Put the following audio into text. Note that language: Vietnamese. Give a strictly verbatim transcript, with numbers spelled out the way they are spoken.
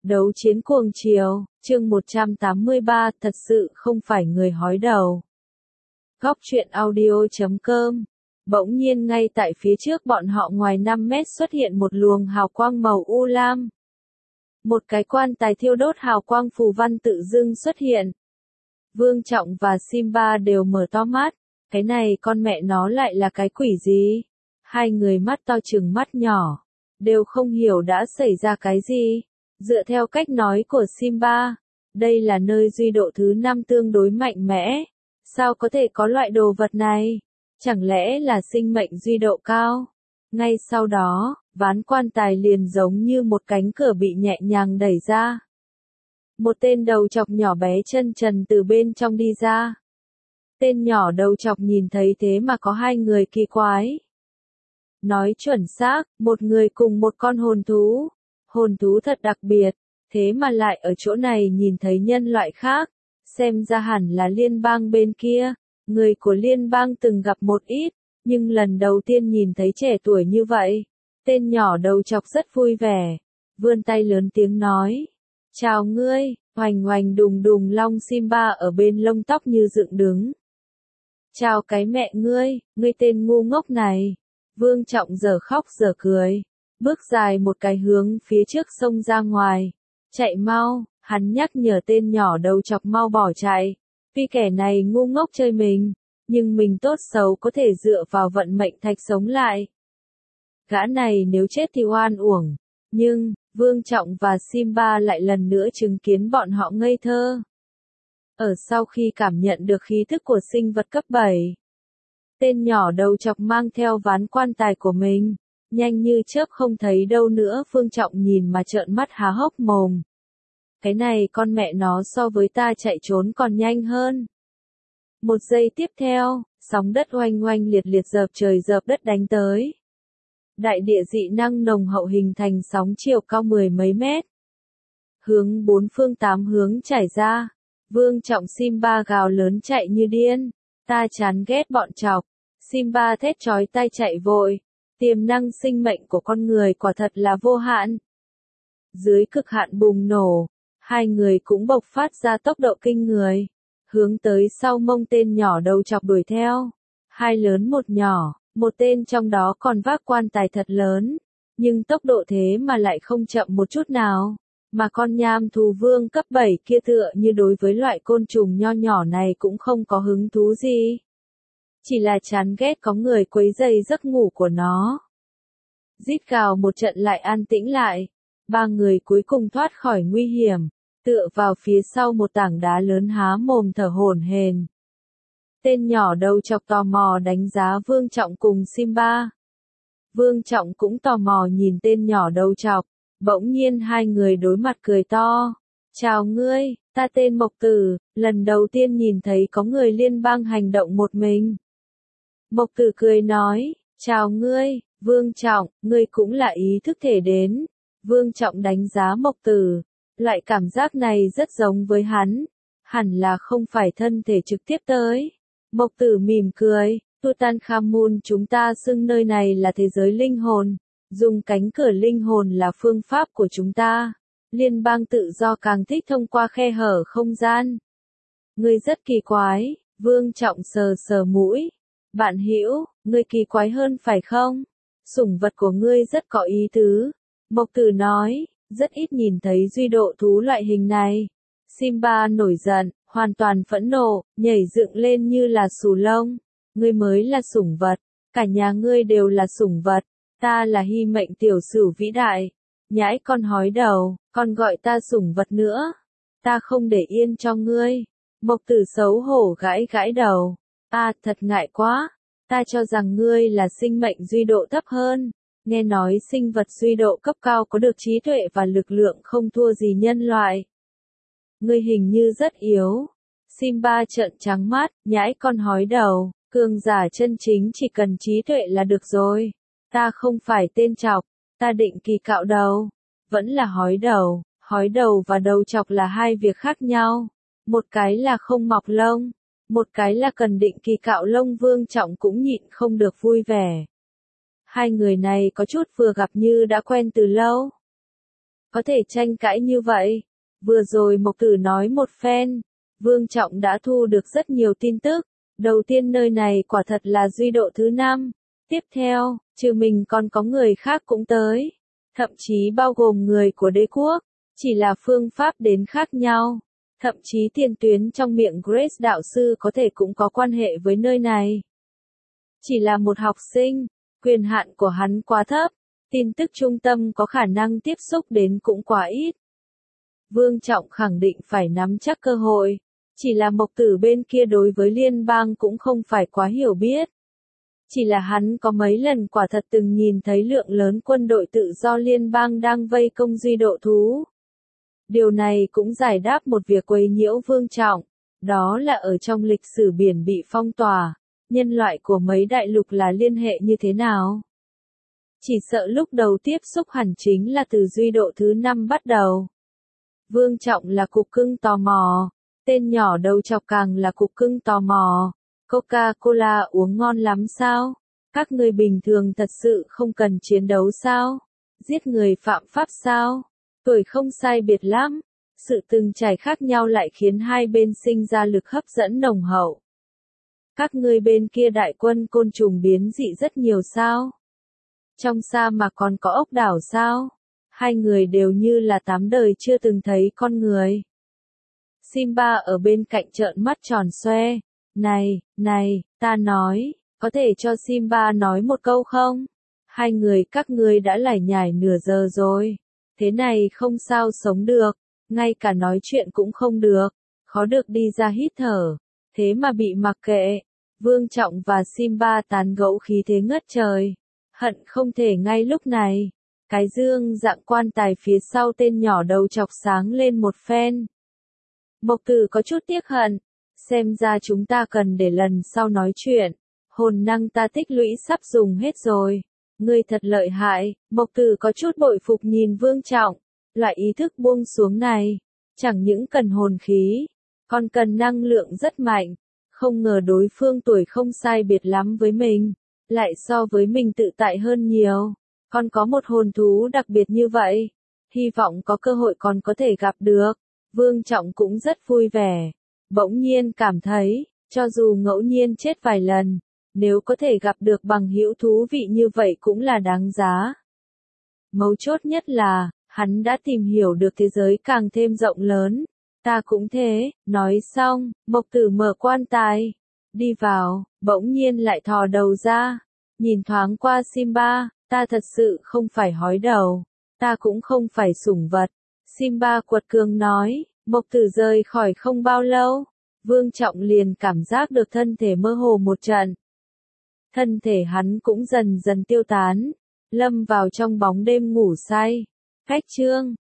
Đấu chiến cuồng chiều, chương một trăm tám mươi ba, thật sự không phải người hói đầu. Góc truyện audio chấm com. Bỗng nhiên ngay tại phía trước bọn họ ngoài năm mét xuất hiện một luồng hào quang màu u lam. Một cái quan tài thiêu đốt hào quang phù văn tự dưng xuất hiện. Vương Trọng và Simba đều mở to mắt, cái này con mẹ nó lại là cái quỷ gì? Hai người mắt to trừng mắt nhỏ, đều không hiểu đã xảy ra cái gì. Dựa theo cách nói của Simba, đây là nơi duy độ thứ năm tương đối mạnh mẽ. Sao có thể có loại đồ vật này? Chẳng lẽ là sinh mệnh duy độ cao? Ngay sau đó, ván quan tài liền giống như một cánh cửa bị nhẹ nhàng đẩy ra. Một tên đầu chọc nhỏ bé chân trần từ bên trong đi ra. Tên nhỏ đầu chọc nhìn thấy thế mà có hai người kỳ quái. Nói chuẩn xác, một người cùng một con hồn thú. Hồn thú thật đặc biệt, thế mà lại ở chỗ này nhìn thấy nhân loại khác. Xem ra hẳn là liên bang bên kia. Người của liên bang từng gặp một ít, nhưng lần đầu tiên nhìn thấy trẻ tuổi như vậy. Tên nhỏ đầu chọc rất vui vẻ, vươn tay lớn tiếng nói. Chào ngươi, hoành hoành đùng đùng long Simba ở bên lông tóc như dựng đứng. Chào cái mẹ ngươi, ngươi tên ngu ngốc này. Vương Trọng giờ khóc giờ cười, bước dài một cái hướng phía trước sông ra ngoài. Chạy mau, hắn nhắc nhở tên nhỏ đầu chọc mau bỏ chạy. Vì kẻ này ngu ngốc chơi mình, nhưng mình tốt xấu có thể dựa vào vận mệnh thạch sống lại. Gã này nếu chết thì oan uổng, nhưng, Vương Trọng và Simba lại lần nữa chứng kiến bọn họ ngây thơ. Ở sau khi cảm nhận được khí thức của sinh vật cấp bảy, tên nhỏ đầu chọc mang theo ván quan tài của mình, nhanh như chớp không thấy đâu nữa. Vương Trọng nhìn mà trợn mắt há hốc mồm. Cái này con mẹ nó so với ta chạy trốn còn nhanh hơn. Một giây tiếp theo, sóng đất oanh oanh liệt liệt dợp trời dợp đất đánh tới. Đại địa dị năng nồng hậu hình thành sóng chiều cao mười mấy mét. Hướng bốn phương tám hướng chảy ra. Vương Trọng Simba gào lớn chạy như điên. Ta chán ghét bọn chọc. Simba thét chói tai chạy vội. Tiềm năng sinh mệnh của con người quả thật là vô hạn. Dưới cực hạn bùng nổ, hai người cũng bộc phát ra tốc độ kinh người. Hướng tới sau mông tên nhỏ đầu chọc đuổi theo. Hai lớn một nhỏ, một tên trong đó còn vác quan tài thật lớn. Nhưng tốc độ thế mà lại không chậm một chút nào. Mà con nham thú vương cấp bảy kia tựa như đối với loại côn trùng nho nhỏ này cũng không có hứng thú gì. Chỉ là chán ghét có người quấy rầy giấc ngủ của nó. Rít gào một trận lại an tĩnh lại. Ba người cuối cùng thoát khỏi nguy hiểm. Tựa vào phía sau một tảng đá lớn há mồm thở hổn hển. Tên nhỏ đầu chọc tò mò đánh giá Vương Trọng cùng Simba. Vương Trọng cũng tò mò nhìn tên nhỏ đầu chọc. Bỗng nhiên hai người đối mặt cười to. Chào ngươi, ta tên Mộc Tử, lần đầu tiên nhìn thấy có người liên bang hành động một mình. Mộc Tử cười nói, chào ngươi, Vương Trọng, ngươi cũng là ý thức thể đến. Vương Trọng đánh giá Mộc Tử. Loại cảm giác này rất giống với hắn. Hẳn là không phải thân thể trực tiếp tới. Mộc Tử mỉm cười, Tutankhamun chúng ta xưng nơi này là thế giới linh hồn. Dùng cánh cửa linh hồn là phương pháp của chúng ta. Liên bang tự do càng thích thông qua khe hở không gian. Ngươi rất kỳ quái, Vương Trọng sờ sờ mũi. Bạn hữu, ngươi kỳ quái hơn phải không? Sủng vật của ngươi rất có ý tứ. Mộc Tử nói. Rất ít nhìn thấy duy độ thú loại hình này. Simba nổi giận, hoàn toàn phẫn nộ, nhảy dựng lên như là xù lông. Ngươi mới là sủng vật, cả nhà ngươi đều là sủng vật, ta là hy mệnh tiểu sửu vĩ đại. Nhãi con hói đầu, con gọi ta sủng vật nữa. Ta không để yên cho ngươi. Mộc Tử xấu hổ gãi gãi đầu. À, thật ngại quá. Ta cho rằng ngươi là sinh mệnh duy độ thấp hơn. Nghe nói sinh vật duy độ cấp cao có được trí tuệ và lực lượng không thua gì nhân loại. Ngươi hình như rất yếu. Simba trợn trắng mắt, nhãi con hói đầu, cường giả chân chính chỉ cần trí tuệ là được rồi. Ta không phải tên chọc, ta định kỳ cạo đầu. Vẫn là hói đầu, hói đầu và đầu chọc là hai việc khác nhau. Một cái là không mọc lông, một cái là cần định kỳ cạo lông. Vương Trọng cũng nhịn không được vui vẻ. Hai người này có chút vừa gặp như đã quen từ lâu. có thể tranh cãi như vậy. Vừa rồi Mộc Tử nói một phen, Vương Trọng đã thu được rất nhiều tin tức. Đầu tiên nơi này quả thật là duy độ thứ năm. Tiếp theo, trừ mình còn có người khác cũng tới. Thậm chí bao gồm người của đế quốc. Chỉ là phương pháp đến khác nhau. Thậm chí tiền tuyến trong miệng Grace đạo sư có thể cũng có quan hệ với nơi này. Chỉ là một học sinh, quyền hạn của hắn quá thấp. Tin tức trung tâm có khả năng tiếp xúc đến cũng quá ít. Vương Trọng khẳng định phải nắm chắc cơ hội. Chỉ là Mộc Tử bên kia đối với liên bang cũng không phải quá hiểu biết. Chỉ là hắn có mấy lần quả thật từng nhìn thấy lượng lớn quân đội tự do liên bang đang vây công duy độ thú. Điều này cũng giải đáp một việc quấy nhiễu Vương Trọng. Đó là ở trong lịch sử biển bị phong tỏa, nhân loại của mấy đại lục là liên hệ như thế nào? Chỉ sợ lúc đầu tiếp xúc hẳn chính là từ duy độ thứ năm bắt đầu. Vương Trọng là cục cưng tò mò. Tên nhỏ đầu chọc càng là cục cưng tò mò. Coca-Cola uống ngon lắm sao? Các người bình thường thật sự không cần chiến đấu sao? Giết người phạm pháp sao? Tuổi không sai biệt lắm. Sự từng trải khác nhau lại khiến hai bên sinh ra lực hấp dẫn nồng hậu. Các ngươi bên kia đại quân côn trùng biến dị rất nhiều sao? Trong sa mạc còn có ốc đảo sao? Hai người đều như là tám đời chưa từng thấy con người. Simba ở bên cạnh trợn mắt tròn xoe. Này, này, ta nói, có thể cho Simba nói một câu không? Hai người các ngươi đã lải nhải nửa giờ rồi. Thế này không sao sống được, ngay cả nói chuyện cũng không được, khó được đi ra hít thở. Thế mà bị mặc kệ. Vương Trọng và Simba tán gẫu khí thế ngất trời. Hận không thể ngay lúc này. Cái dương dạng quan tài phía sau tên nhỏ đầu chọc sáng lên một phen. Mộc Tử có chút tiếc hận. Xem ra chúng ta cần để lần sau nói chuyện. Hồn năng ta tích lũy sắp dùng hết rồi. Ngươi thật lợi hại. Mộc Tử có chút bội phục nhìn Vương Trọng. Loại ý thức buông xuống này. Chẳng những cần hồn khí. Còn cần năng lượng rất mạnh. Không ngờ đối phương tuổi không sai biệt lắm với mình. Lại so với mình tự tại hơn nhiều. Còn có một hồn thú đặc biệt như vậy. Hy vọng có cơ hội còn có thể gặp được. Vương Trọng cũng rất vui vẻ. Bỗng nhiên cảm thấy, cho dù ngẫu nhiên chết vài lần, nếu có thể gặp được bằng hữu thú vị như vậy cũng là đáng giá. Mấu chốt nhất là, hắn đã tìm hiểu được thế giới càng thêm rộng lớn. Ta cũng thế, nói xong, Mộc Tử mở quan tài. Đi vào, bỗng nhiên lại thò đầu ra. Nhìn thoáng qua Simba, ta thật sự không phải hói đầu. Ta cũng không phải sủng vật. Simba quật cường nói, Mộc Tử rời khỏi không bao lâu. Vương Trọng liền cảm giác được thân thể mơ hồ một trận. Thân thể hắn cũng dần dần tiêu tán. Lâm vào trong bóng đêm ngủ say. Cách chương